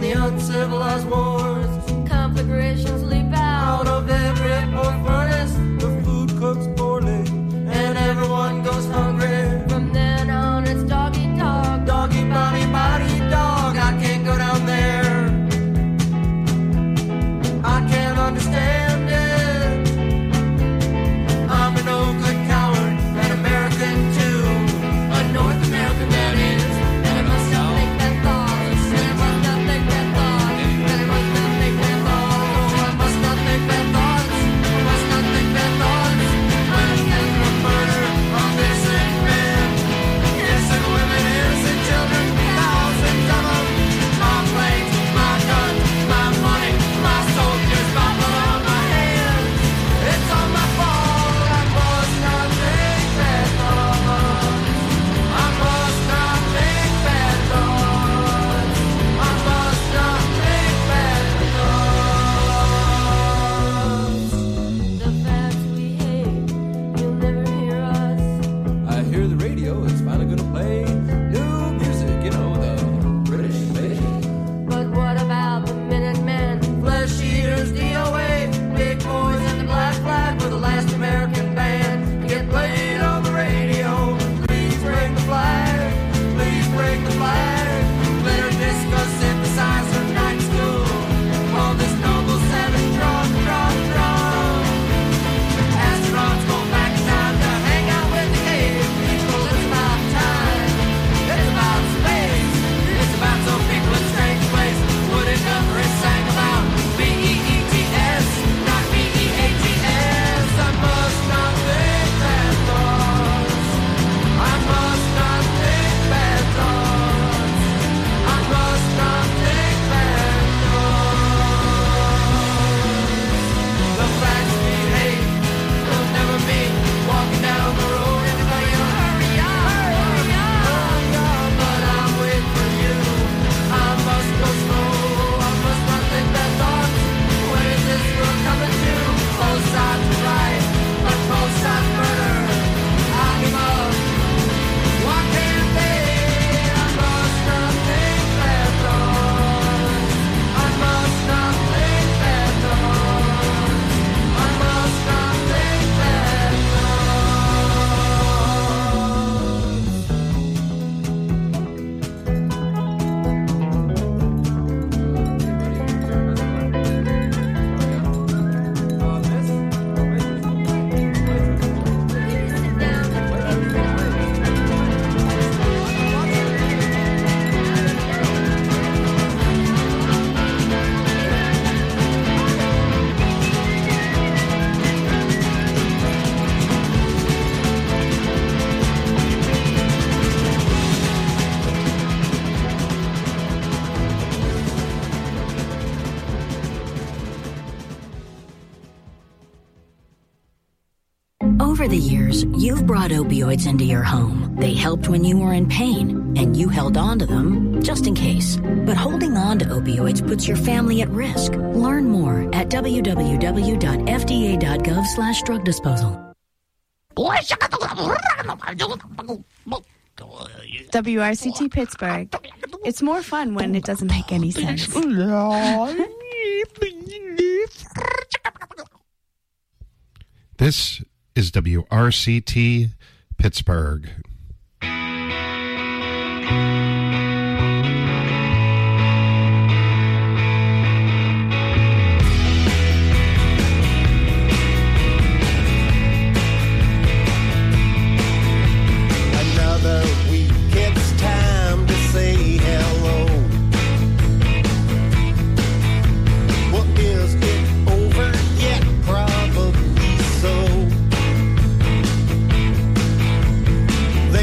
the uncivilized wars. Conflagrations leap out of every port furnace. The food cooks poorly, and everyone goes hungry. From then on, it's dog eat dog, dog eat body, body eat dog. I can't go down there. I can't understand it. I'm a no good coward, an American too, a North American that is. And I must not think bad thoughts. And I must not think bad thoughts. And I must not think bad thoughts. Oh, I must not think bad thoughts. I must not think bad thoughts. When it comes to murder of innocent men, innocent women, innocent children, thousands of them. My planes, my guns, my money, my soldiers, my blood on my hands. It's all my fault. I must not think bad thoughts. I must not think bad thoughts. I must not think bad thoughts. The facts we hate, you'll never hear us. I hear the radio is finally gonna play new music, you know, the British invasion. But what about the Minutemen, flesh eaters, DOA, big boys and the black flag were the last American band to get played on the radio. Please break the flag, please break the flag. Glitter disco synthesizer night school. All this noble savage drum, drum, drum. Astronauts go back in time to hang out with the cave people. It's about time. It's about space. It's about some people in strange place. Woody Guthrie sang about B-E-E-T-S, not B-E-A-T-S. I must not think bad thoughts. I must not think bad thoughts. I must not think bad thoughts. The facts we hate will never meet. Walking down the road, everybody hurry up, hurry up. But I'm waiting for you. I must go slow. I must not think bad thoughts. When is this world coming to? Both sides are right, but both sides murder. I give up. Why can't they? I must not think bad thoughts. I must not think bad thoughts. I must not think bad Over the years, you've brought opioids into your home. They helped when you were in pain, and you held on to them just in case. But holding on to opioids puts your family at risk. Learn more at www.fda.gov/drug disposal. WRCT Pittsburgh. It's more fun when it doesn't make any sense. This is WRCT Pittsburgh. Another week, it's time to say hello. Well, is it over yet? Probably so.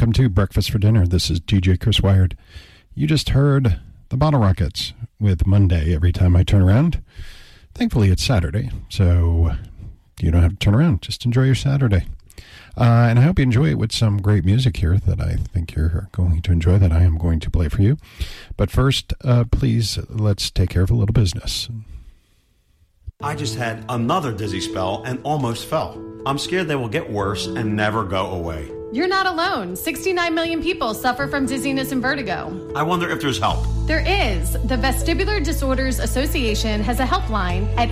welcome to Breakfast for Dinner. This is DJ Chris Wired. You just heard the Bottle Rockets with Monday Every Time I Turn Around. Thankfully, it's Saturday, so you don't have to turn around. Just enjoy your Saturday. And I hope you enjoy it with some great music here that I think you're going to enjoy, that I am going to play for you. But first, please, let's take care of a little business. I just had another dizzy spell and almost fell. I'm scared they will get worse and never go away. You're not alone. 69 million people suffer from dizziness and vertigo. I wonder if there's help. There is. The Vestibular Disorders Association has a helpline at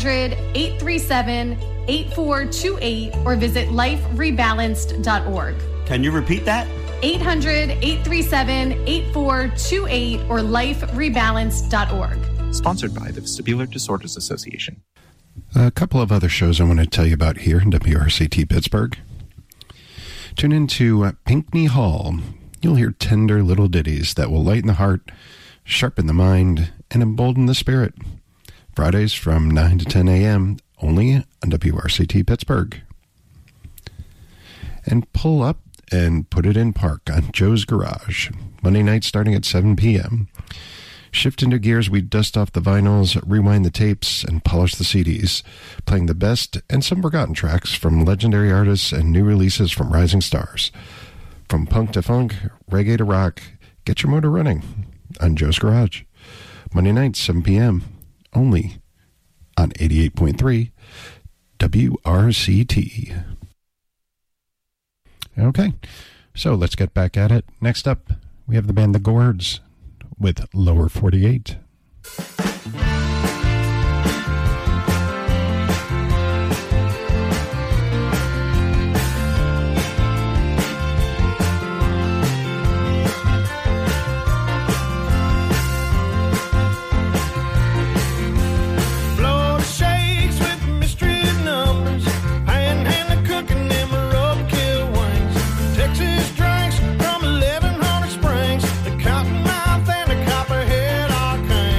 800-837-8428 or visit liferebalanced.org. Can you repeat that? 800-837-8428 or liferebalanced.org. Sponsored by the Vestibular Disorders Association. A couple of other shows I want to tell you about here in WRCT Pittsburgh. Tune into Pinckney Hall. You'll hear tender little ditties that will lighten the heart, sharpen the mind, and embolden the spirit. Fridays from 9 to 10 a.m. only on WRCT Pittsburgh. And pull up and put it in park on Joe's Garage. Monday night starting at 7 p.m. Shift into gears, we dust off the vinyls, rewind the tapes, and polish the CDs, playing the best and some forgotten tracks from legendary artists and new releases from rising stars. From punk to funk, reggae to rock, get your motor running on Joe's Garage. Monday night, 7 p.m., only on 88.3 WRCT. Okay, so let's get back at it. Next up, we have the band The Gourds with Lower 48. Texas drinks from 1100 Springs, the Cottonmouth and the Copperhead Arcane.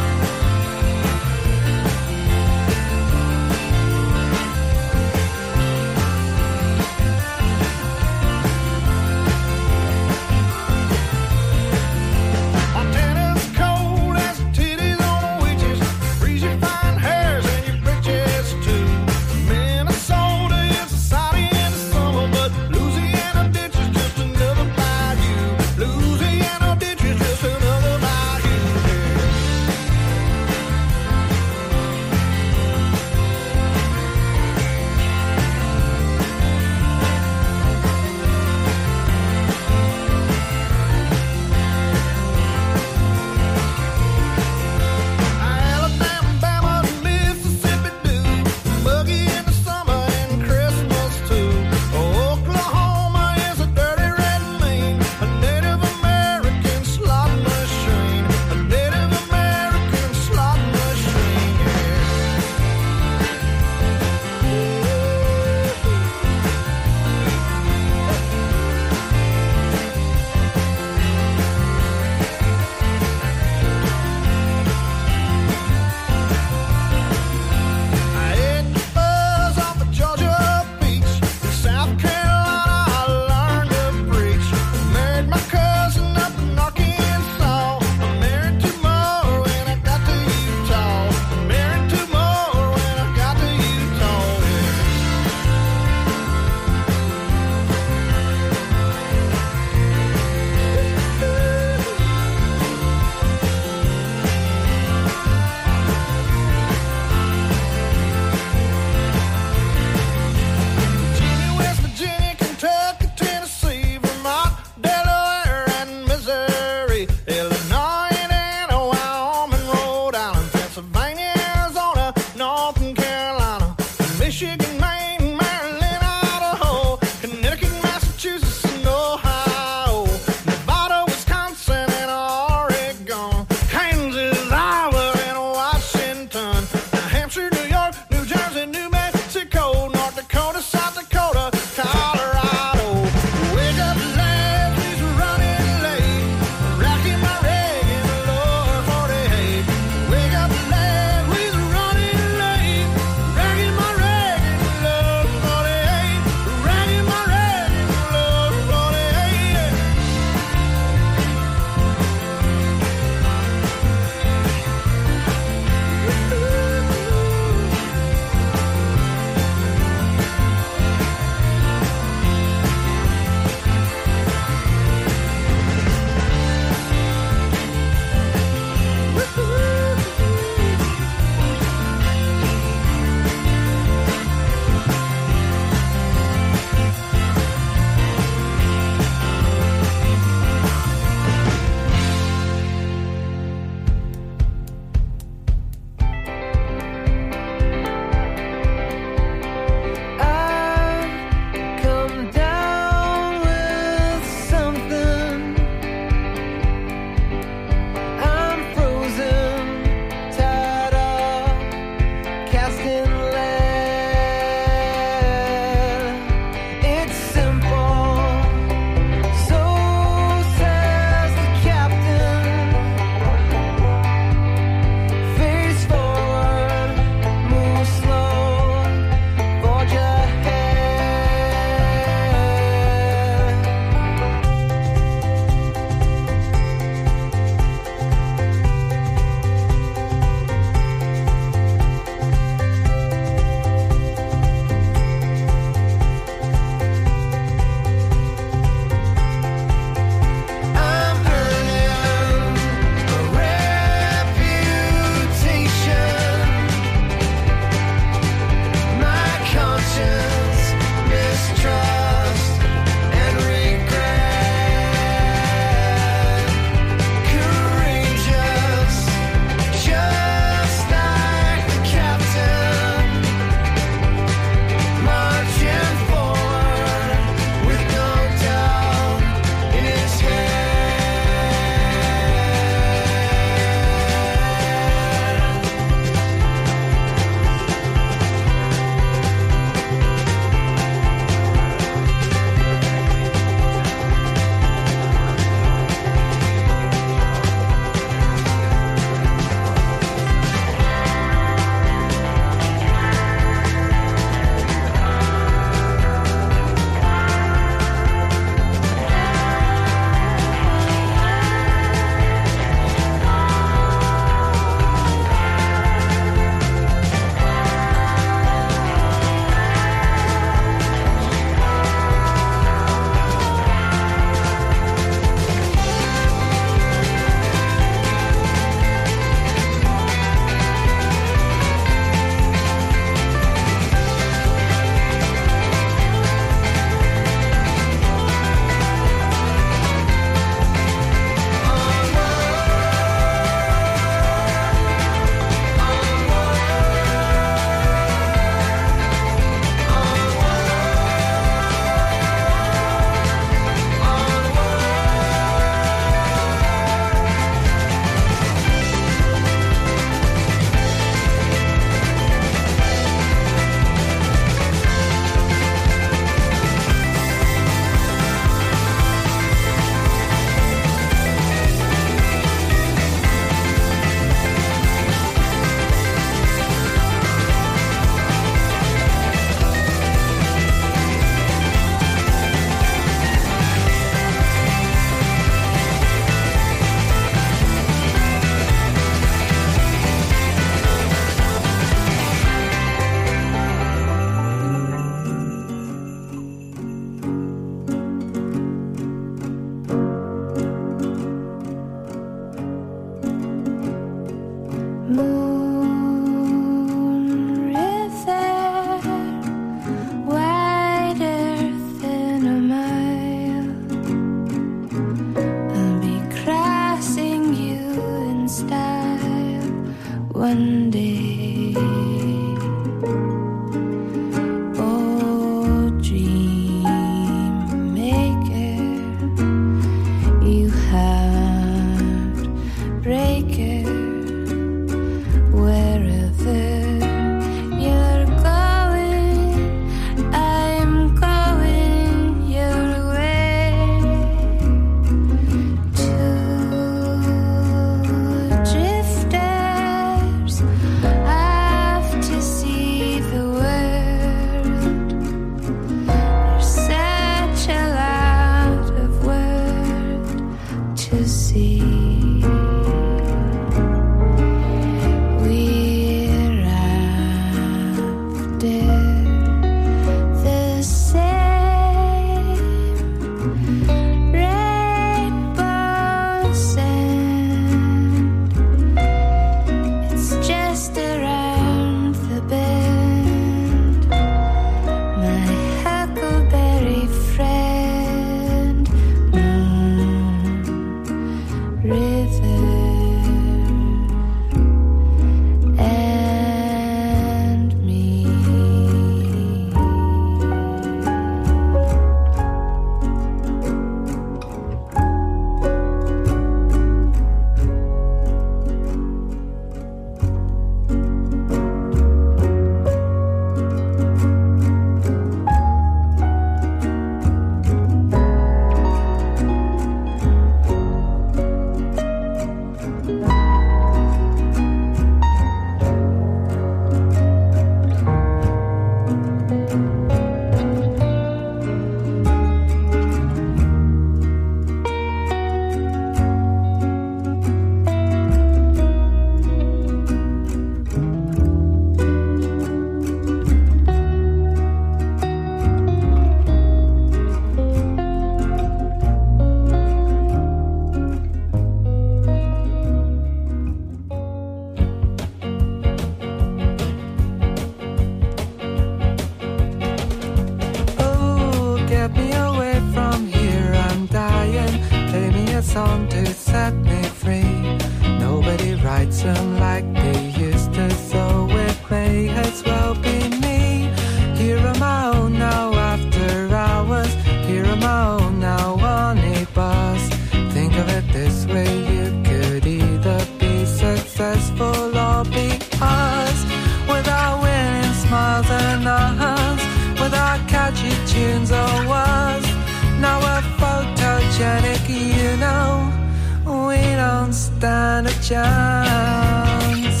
song to set me free. Nobody writes them like they used to, so it may as well be me. Here on my own now after hours, here on my own now on a bus. Think of it this way, you could either be successful or be us. Without winning smiles and hugs, without catchy tunes or words. Now we're photogenic, you know, we don't stand a chance.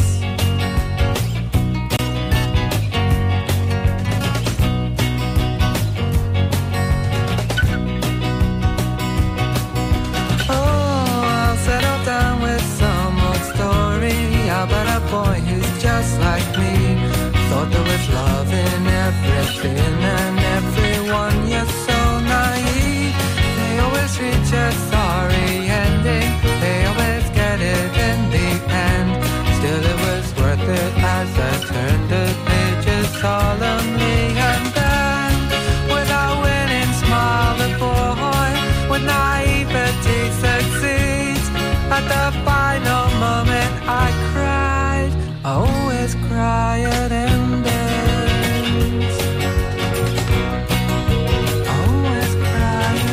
About a boy who's just like me. Thought there was love in everything and everyone. You're so naive. They always reach a sorry ending. They always get it in the end. Still it was worth it as I turned the pages solemnly. And then, without winning, smile the boy with naivety succeeds. At the final moment I cried, I always cry at endings. I always cry at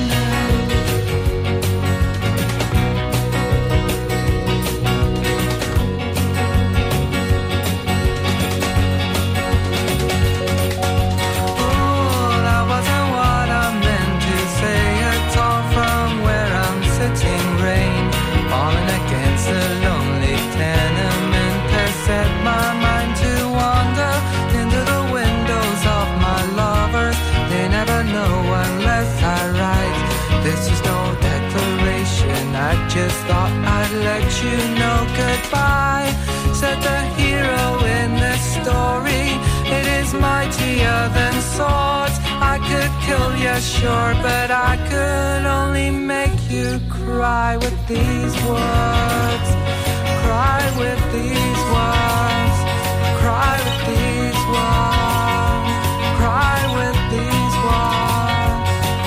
Oh, that wasn't what I meant to say at all. From where I'm sitting, rain falling against a lonely tenement has set my mind to wander into the windows of my lovers. They never know unless I write. This is no declaration, I just thought I'd let you know goodbye. Said the hero in this story, it is mightier than swords. I could kill you, sure, but I could only make you cry with these words. Cry with these words. Cry with these words. Cry with these words.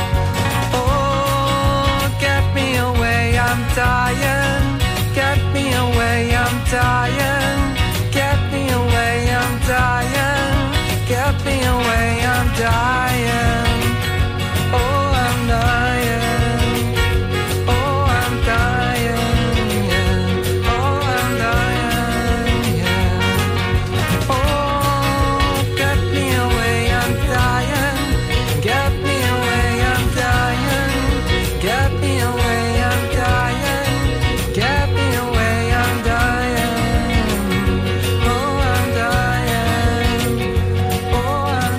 Oh, get me away, I'm dying. Get me away, I'm dying. Get me away, I'm dying. Get me away, I'm dying. Oh, I'm dying. Oh, I'm dying, yeah. Oh, I'm dying, yeah. Oh, get me away, I'm dying. Get me away, I'm dying. Get me away, I'm dying. Get me away, I'm dying. Oh, I'm dying. Oh, I'm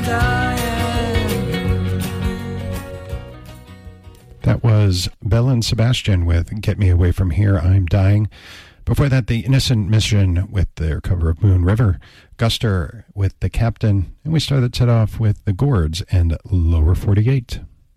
dying. That was Belle and Sebastian with Get Me Away From Here, I'm Dying. Before that, The Innocent Mission with their cover of Moon River, Guster with The Captain, and we started it off with The Gourds and Lower 48.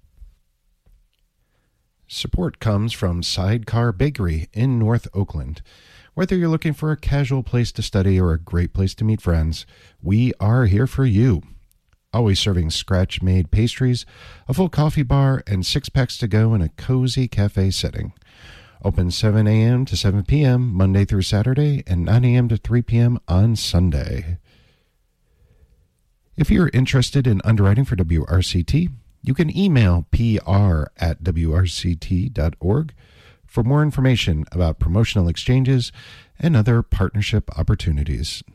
Support comes from Sidecar Bakery in North Oakland. Whether you're looking for a casual place to study or a great place to meet friends, we are here for you. Always serving scratch-made pastries, a full coffee bar, and 6-packs to go in a cozy cafe setting. Open 7 a.m. to 7 p.m. Monday through Saturday and 9 a.m. to 3 p.m. on Sunday. If you're interested in underwriting for WRCT, you can email pr@wrct.org for more information about promotional exchanges and other partnership opportunities.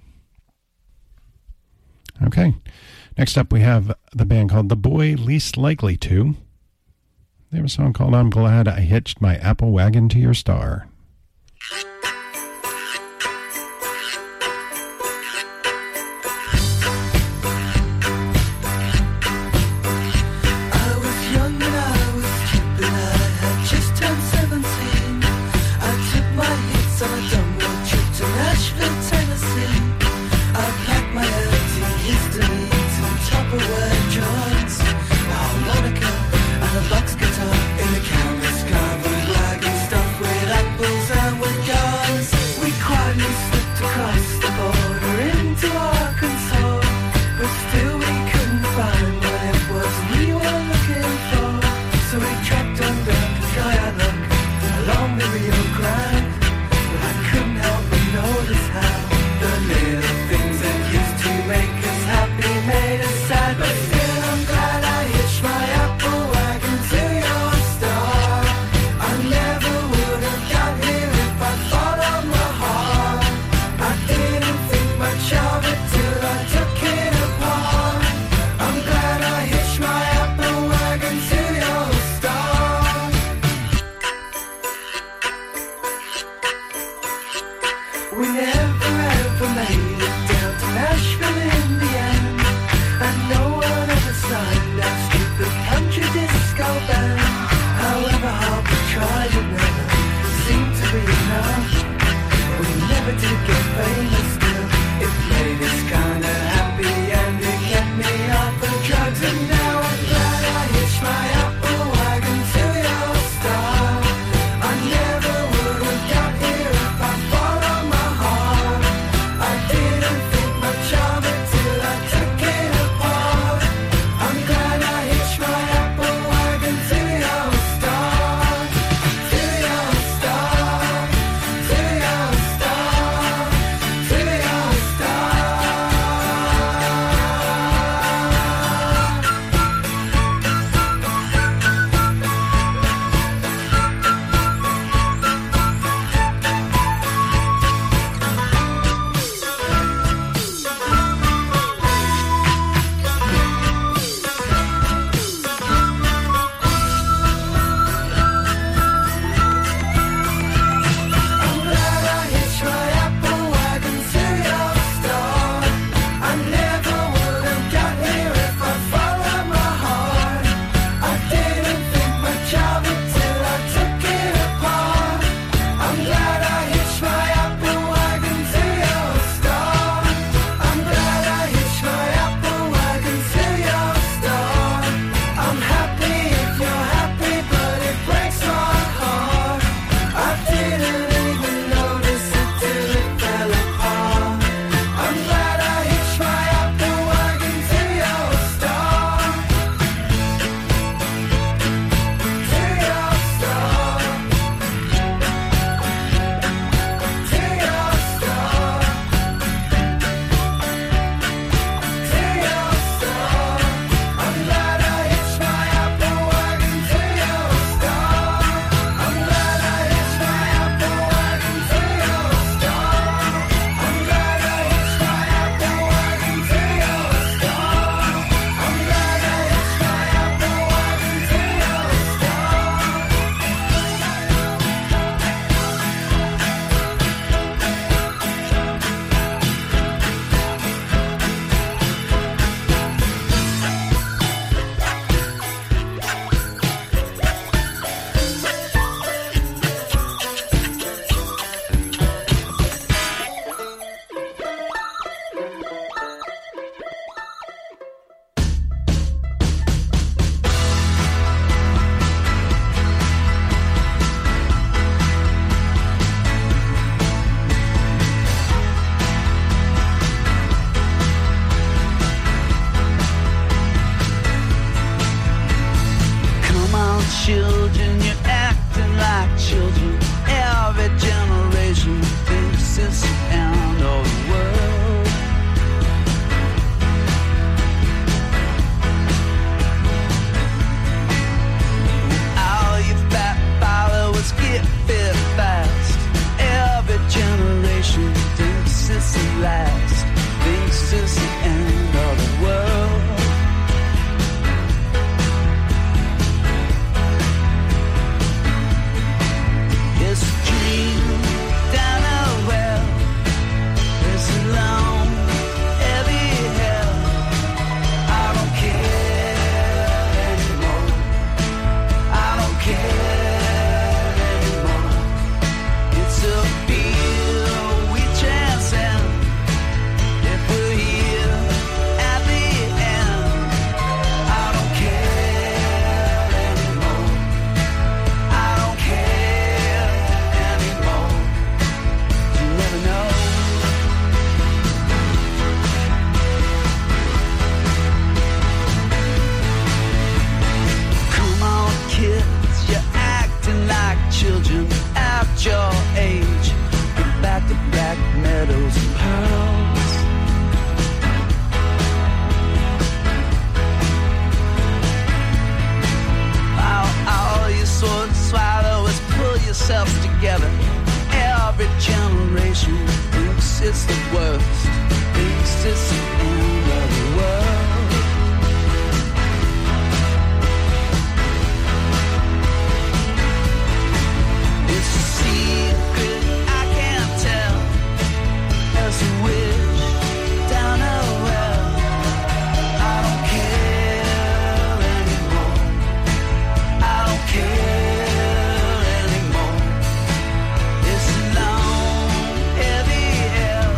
Okay. Next up, we have the band called The Boy Least Likely To. They have a song called I'm Glad I Hitched My Apple Wagon to Your Star. I was young and I was stupid. I had just turned 17. I took my hits on a dumb road trip to Nashville, Tennessee. I packed my anti-histamines and Tupperware drugs, a harmonica and a box guitar in the canvas covered wagon stuffed with apple it's the worst. East is the end of the world. It's a secret I can't tell. There's a wish down a well. I don't care anymore. I don't care anymore. It's a long, heavy hell.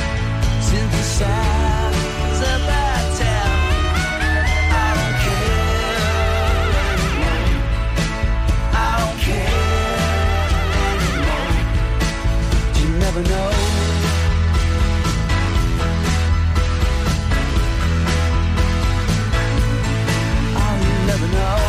Synthesize a battle. I don't care anymore. I don't care anymore. You never know. I'll never know.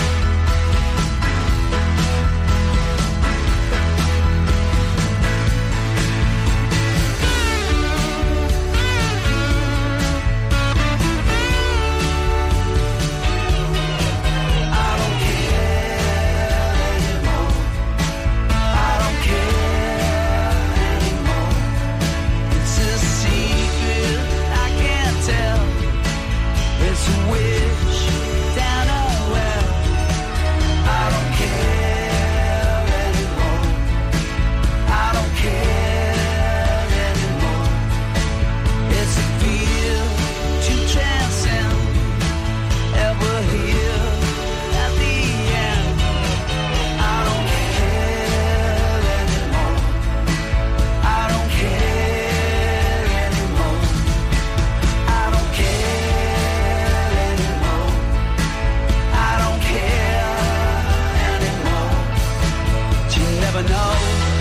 I don't care anymore. I don't care anymore. It's a secret I can't tell. It's a wish down a well. I don't care anymore. I don't care anymore. It's a fear to transcend. Ever here at the end. I don't care anymore. I don't care anymore. I don't care anymore. I don't care anymore. You never know.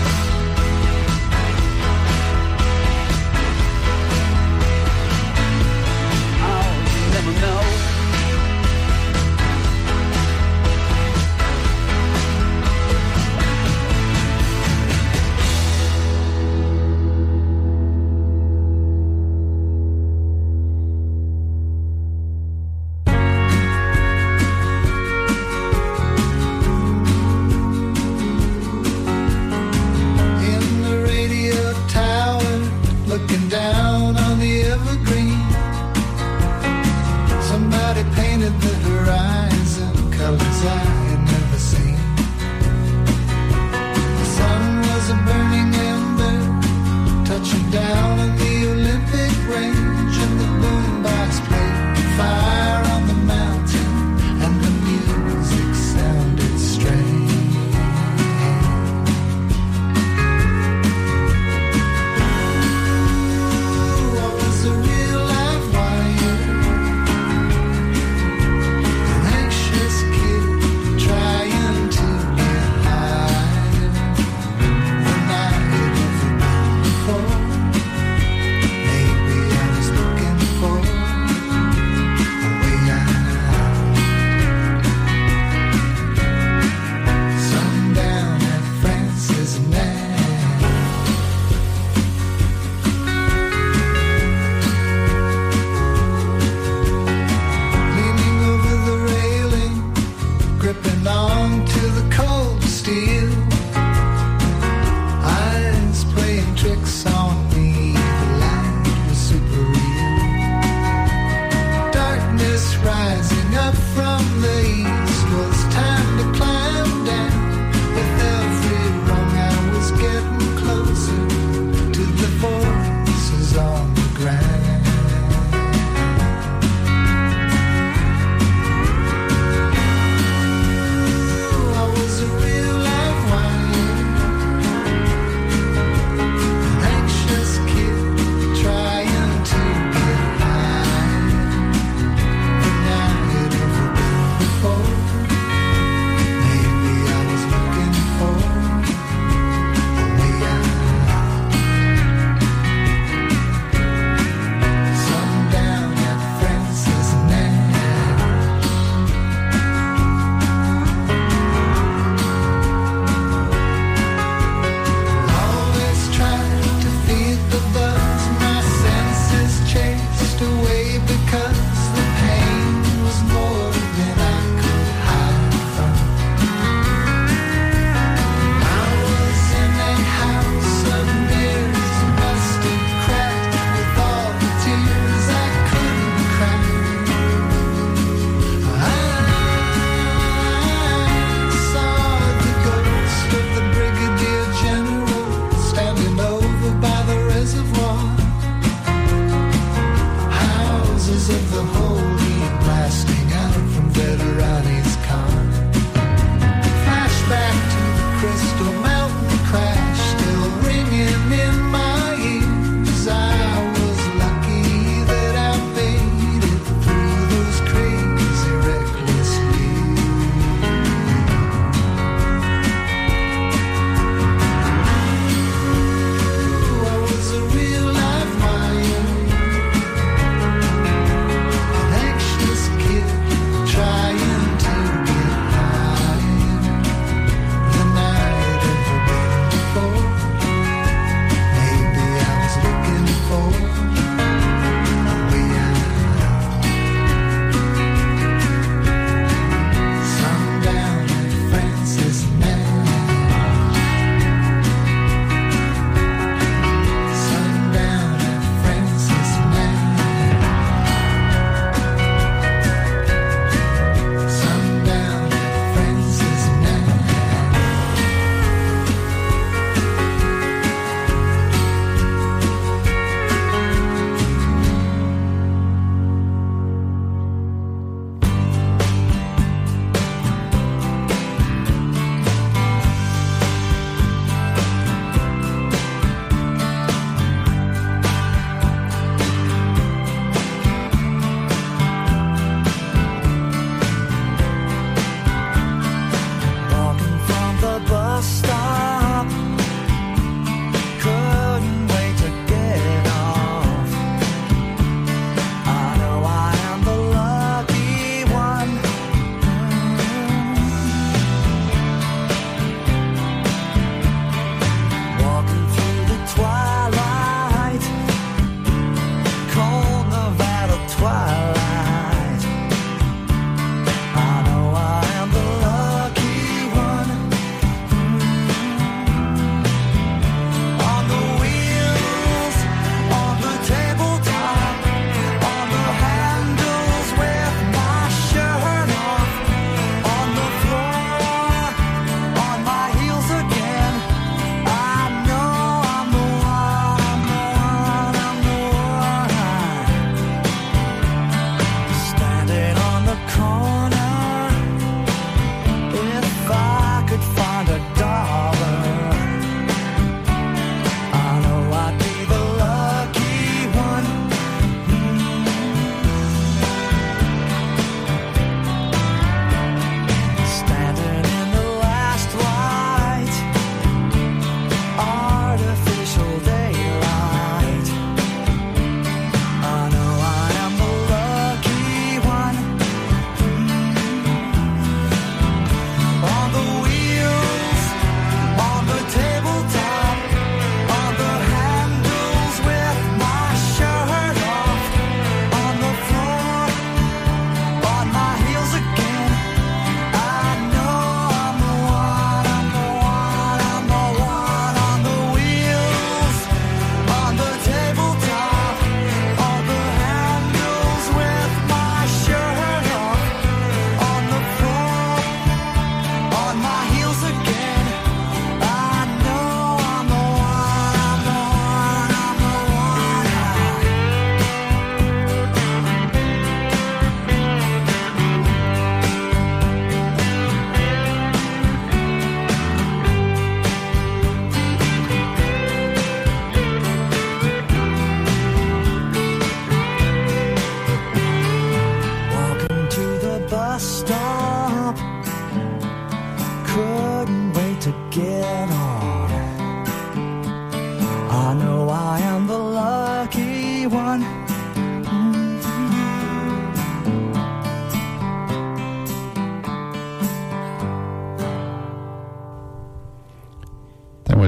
Oh, you never know. In the radio tower, looking down on the evergreen. Somebody painted the horizon, colors I had never seen. The sun was a burning ember, touching down on the Olympic range, and the boombox played Fire on the Mountain, and the music sounded strange. What was a real life wire? An anxious kid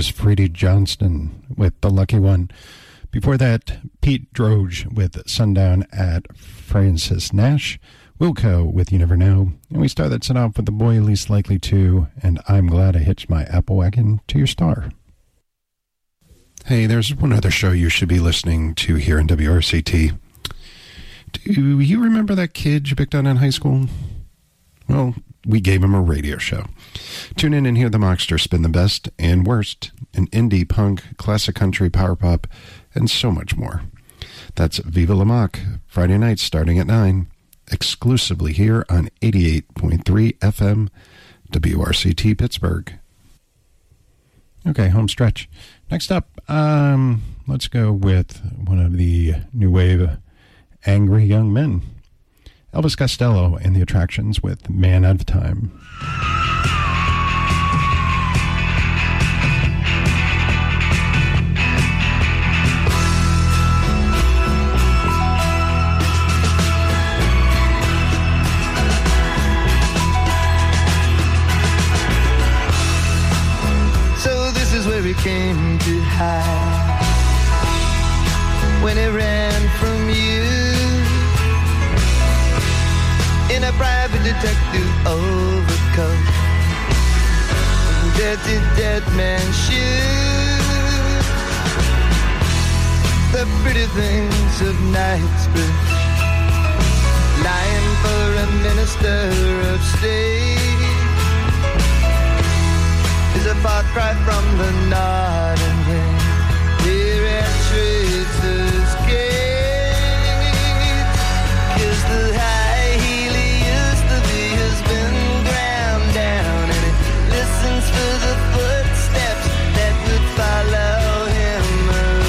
was Freddie Johnston with The Lucky One. Before that, Pete Droge with Sundown at Francis Nash. Wilco with You Never Know. And we start that set off with The Boy Least Likely To, and I'm Glad I Hitched My Apple Wagon to Your Star. Hey, there's one other show you should be listening to here in WRCT. Do you remember that kid you picked on in high school? Well, we gave him a radio show. Tune in and hear the Mockster spin the best and worst in indie, punk, classic country, power pop, and so much more. That's Viva La Mock, Friday nights starting at 9, exclusively here on 88.3 FM, WRCT Pittsburgh. Okay, home stretch. Next up, let's go with one of the new wave angry young men. Elvis Costello and the Attractions with Man Out of Time. So this is where he came to hide when he ran from you in a private detective overcoat, dirty dead man shoes, the pretty things of Knightsbridge, lying for a minister of state, is a far cry from the Notting Hill, here at Traitors' Gate, 'cause the high heel he used to be has been ground down, and he listens for the footsteps that would follow him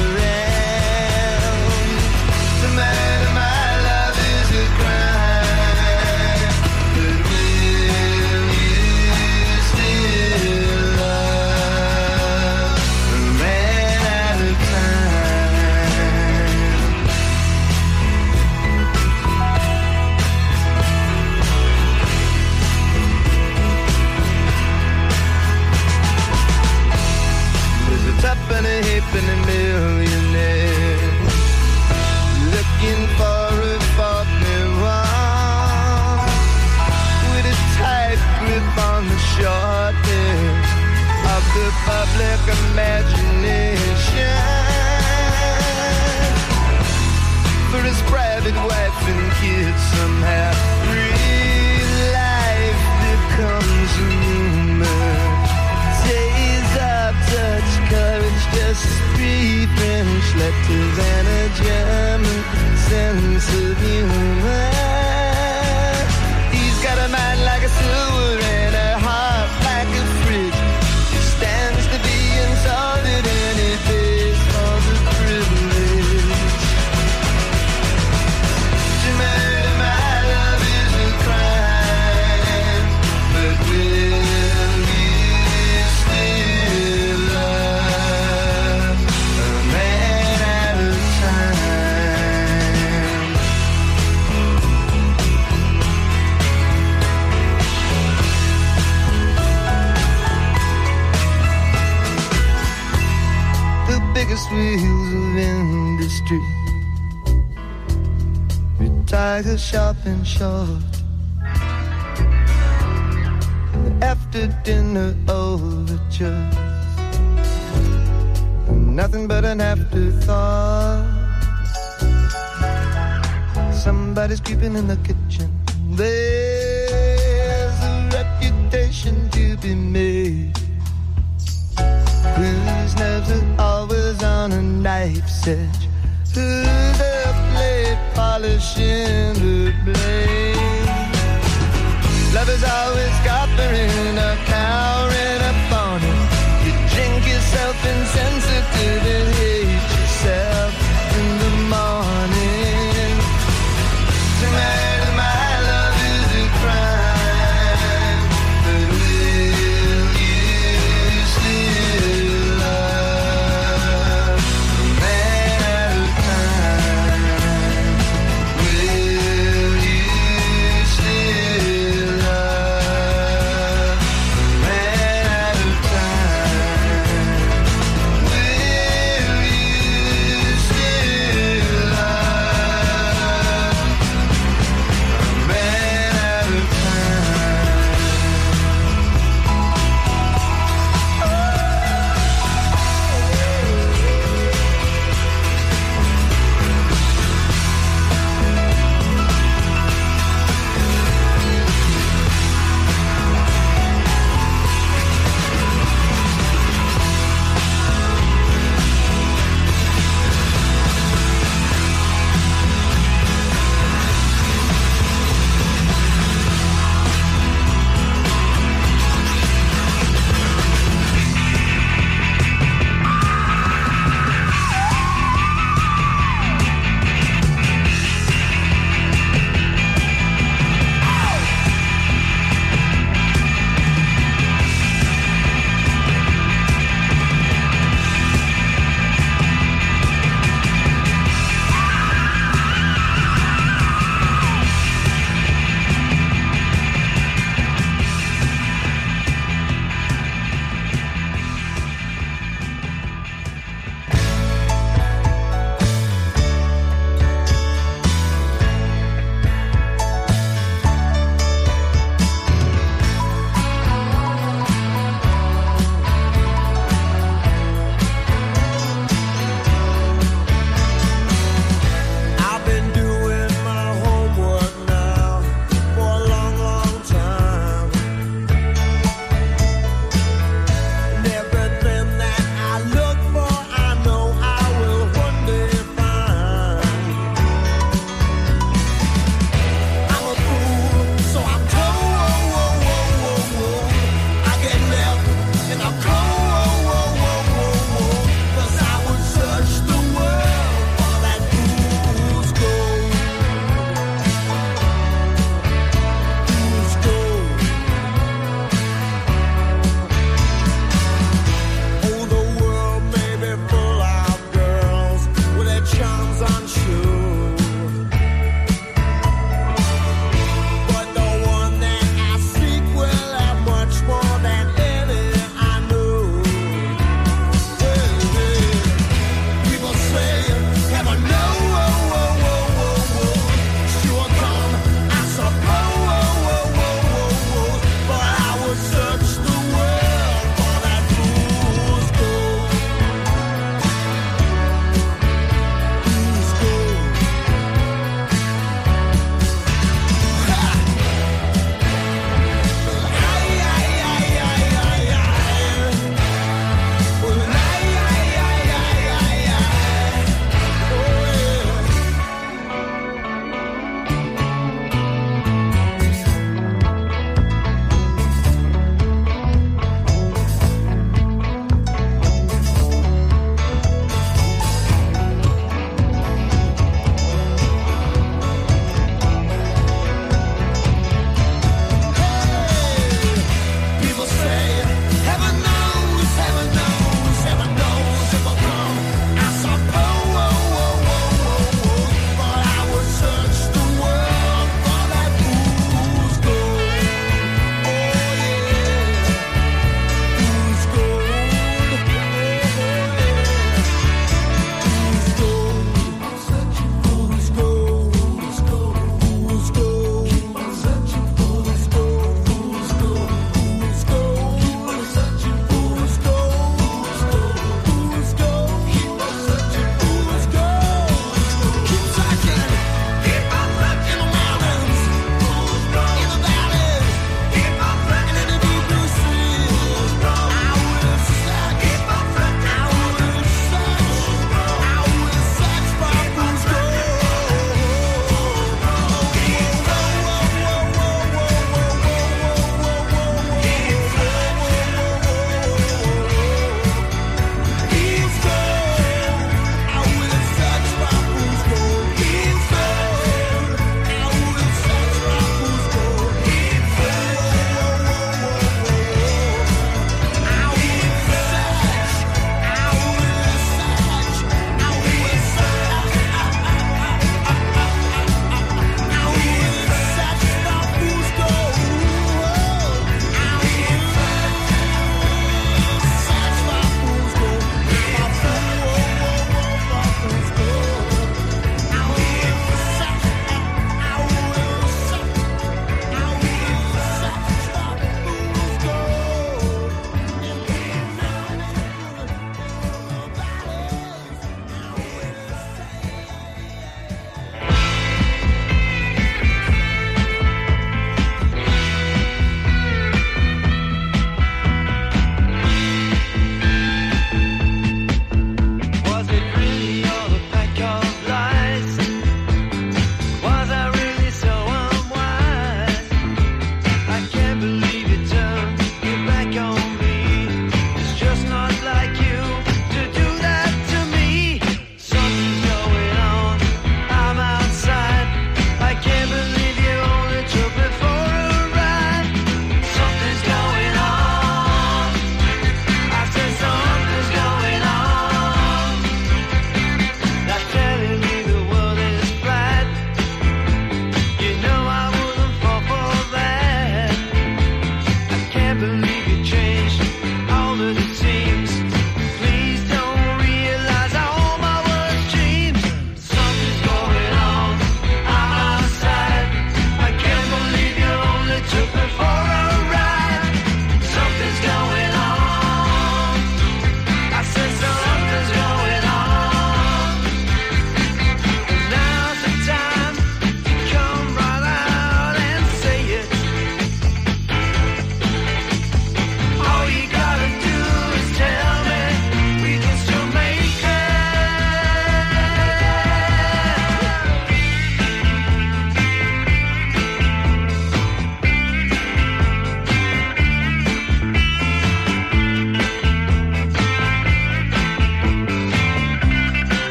around. The man of my love is a crime, but will you still love a man out of time? There's a top and a hip and a millionaire looking for a partner one with a tight grip on the short hair of the public imagination for his private wife and kids. Somehow real life becomes a rumor. Days of touch, courage, just three French letters and a German sense of humor. He's got a mind like a silver and a heart like a fridge. He stands to be insulted and he pays for the privilege. To murder my love is a crime, but will you still love a man out of time? The biggest wheels of industry retire sharp and short. After dinner overtures, nothing but an afterthought. Somebody's creeping in the kitchen. There's a reputation to be made. Whose nerves are always on a knife's edge? Who's up late polishing the blade? Lovers always scoffing or cowering upon it. You drink yourself insensitive and hate yourself in the morning. Tonight my love is a crime, but will you still love a man out of time? Will you still love a man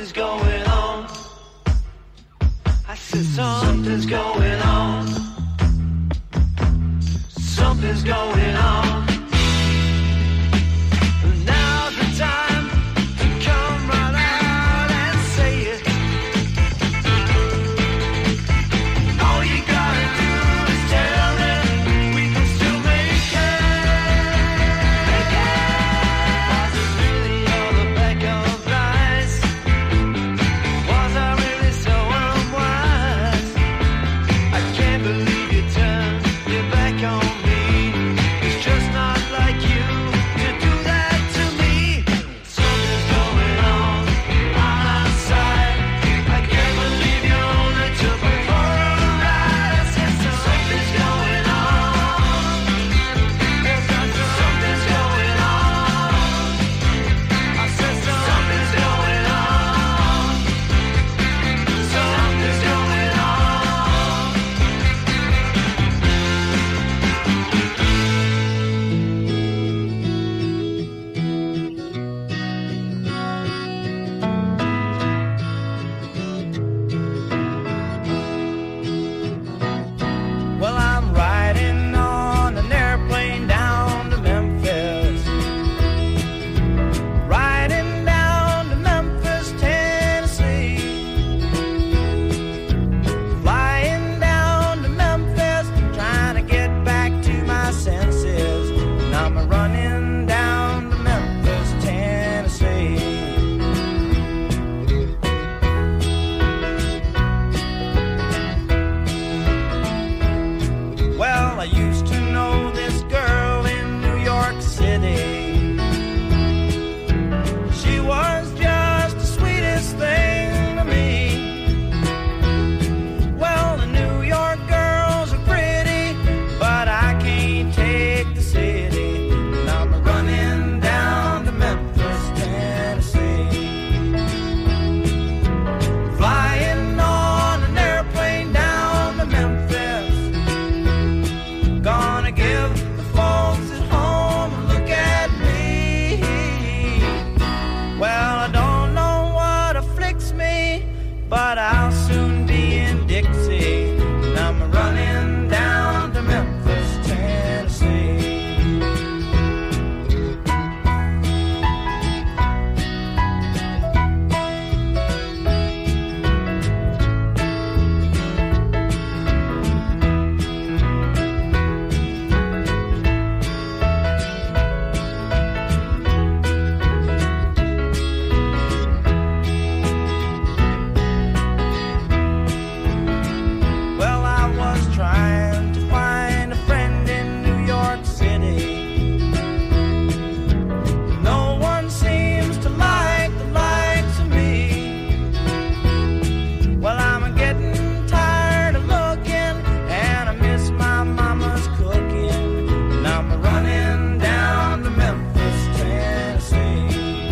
something's going on. I said something's going on. Something's going on. Now's the time to come right out and say it. All you gotta do is tell me we can still make it. Was it really all the back of lies? Was I really so unwise? I can't believe you turned your back on me. It's just not like you to do that to me. Something's going on outside. I can't believe you only took me for a ride. I said something's going on. Something's going on. I said something's going on. Something's going on. Well, I'm riding on an airplane down to Memphis. Riding down to Memphis, Tennessee. Flying down to Memphis, trying to get back to my senses. And I'm running down to Memphis, Tennessee. Well, I used to know this girl in New York City. She was just the sweetest thing to me. Well, the New York girls are pretty, but I can't take the city. And I'm running down to Memphis, Tennessee. Flying on an airplane down to Memphis. Gonna give the folks at home a look at me. Well, I don't know what afflicts me, but I'll soon be in Dixie. And I'm running down to Memphis, Tennessee. Well, I was trying to find a friend in New York City. No one seems to like the likes of me. Well, I'm getting tired of looking, and I miss my mama's cooking. And I'm running down to Memphis, Tennessee.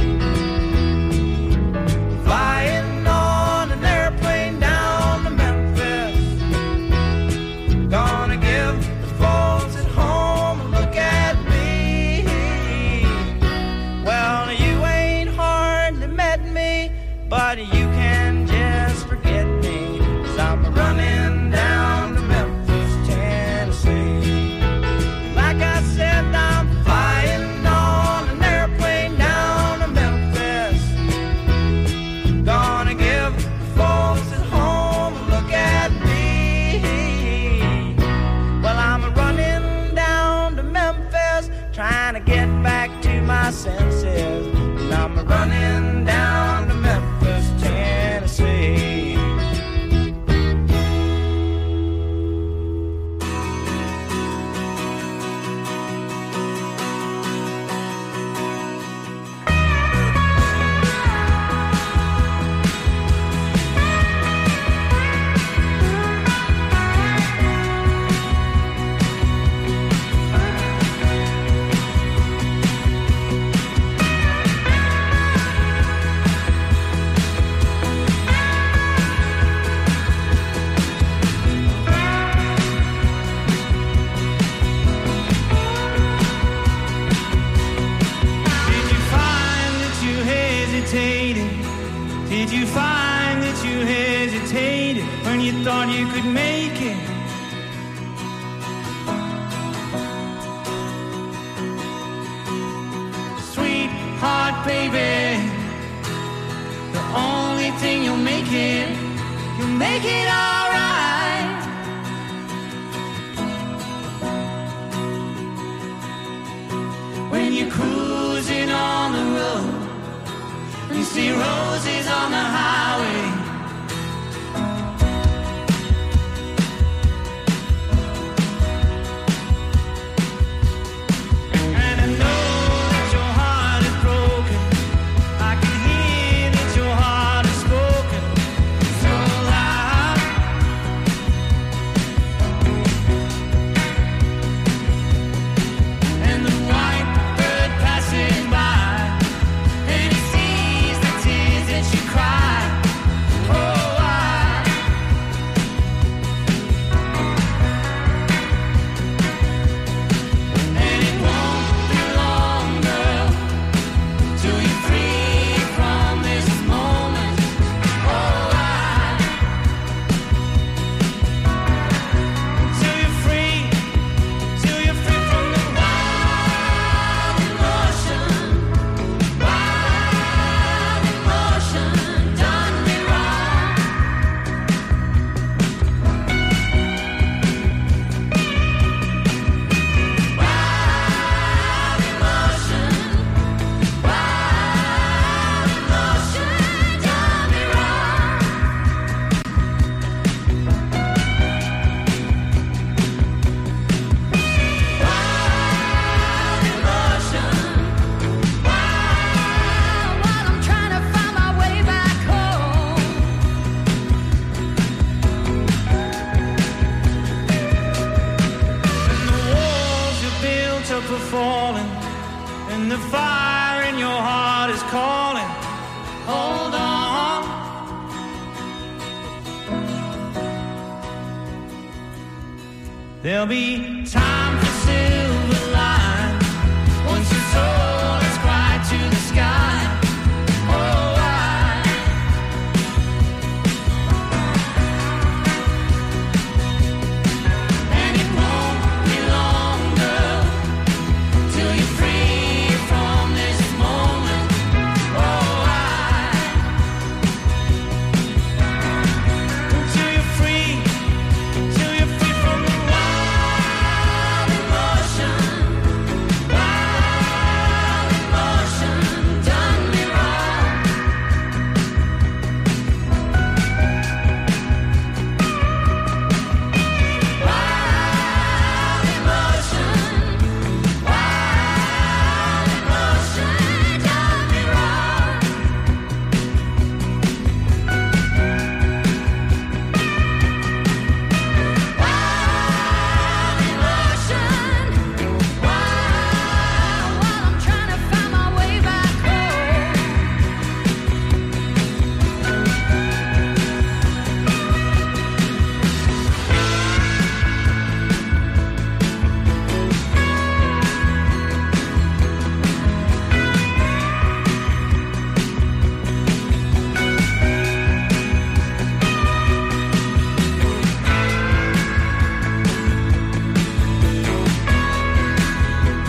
Flying on an airplane down to Memphis. Gonna give the folks at home a look at me. Well, you ain't hardly met me, but you can just forget me. 'Cause I'm running down to Memphis, Tennessee. Like I said, I'm flying on an airplane down to Memphis. Gonna give the folks at home a look at me. Well, I'm running down to Memphis, trying to get back to my senses. And I'm running down to Memphis, Tennessee. find that you hesitated when you thought you could make it. Sweetheart, baby, the only thing you'll make it alright. When you're cruising on the road and you see roses on the highway, and I know that your heart is broken, I can hear that your heart is spoken so loud. And the white bird passes by, and he sees the tears that you cry. Oh, and it won't be long, girl, till you're free from this moment. Oh, till you're free from the wild emotion done me wrong. Wild emotion done me wrong. While I'm trying to find my way back home. And the walls you built up are falling, and the fire in your heart is calling. Hold on. There'll be time for silver